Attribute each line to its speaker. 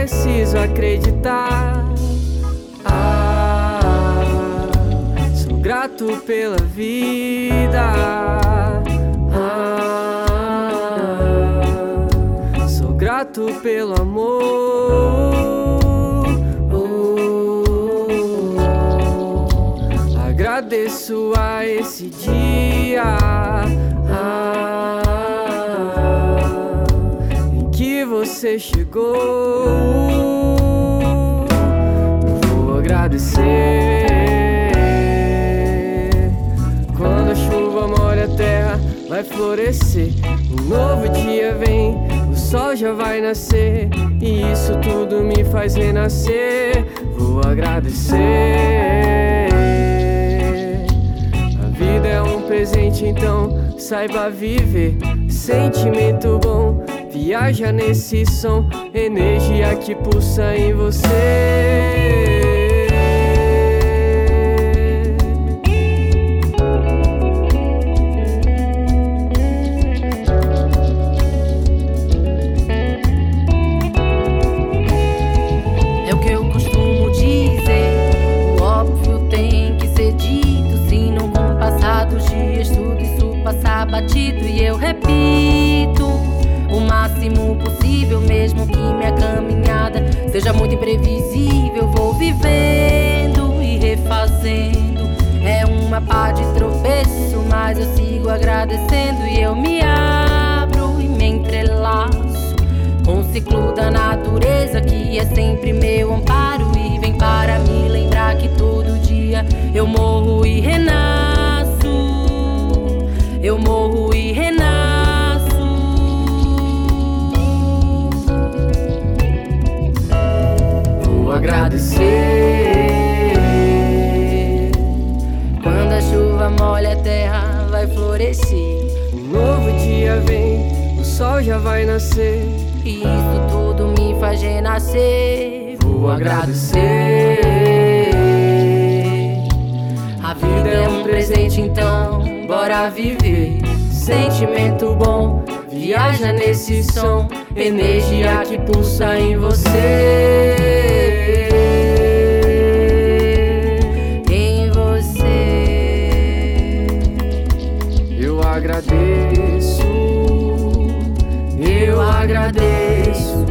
Speaker 1: preciso acreditar. Sou grato pela vida. Sou grato pelo amor. Agradeço a esse dia em que você chegou. Vou agradecer quando a chuva molha a terra, vai florescer. Um novo dia vem, o sol já vai nascer, e isso tudo me faz renascer. Vou agradecer. A vida é um presente, então saiba viver. Sentimento bom, viaja nesse som, energia que pulsa em você.
Speaker 2: Batido e eu repito o máximo possível, mesmo que minha caminhada seja muito imprevisível. Vou vivendo e refazendo, é uma pá de tropeço, mas eu sigo agradecendo. E eu me abro e me entrelaço com o ciclo da natureza, que é sempre meu amparo e vem para me lembrar que todo dia eu morro e renasço. Eu morro e renasço.
Speaker 1: Vou agradecer.
Speaker 2: Quando a chuva molha a terra, vai florescer.
Speaker 1: Um novo dia vem, o sol já vai nascer,
Speaker 2: e isso tudo me faz renascer.
Speaker 1: Vou agradecer.
Speaker 2: A vida é um presente, então bora viver. Sentimento bom, viaja nesse som, energia que pulsa em você. Em você.
Speaker 1: Eu agradeço. Eu agradeço.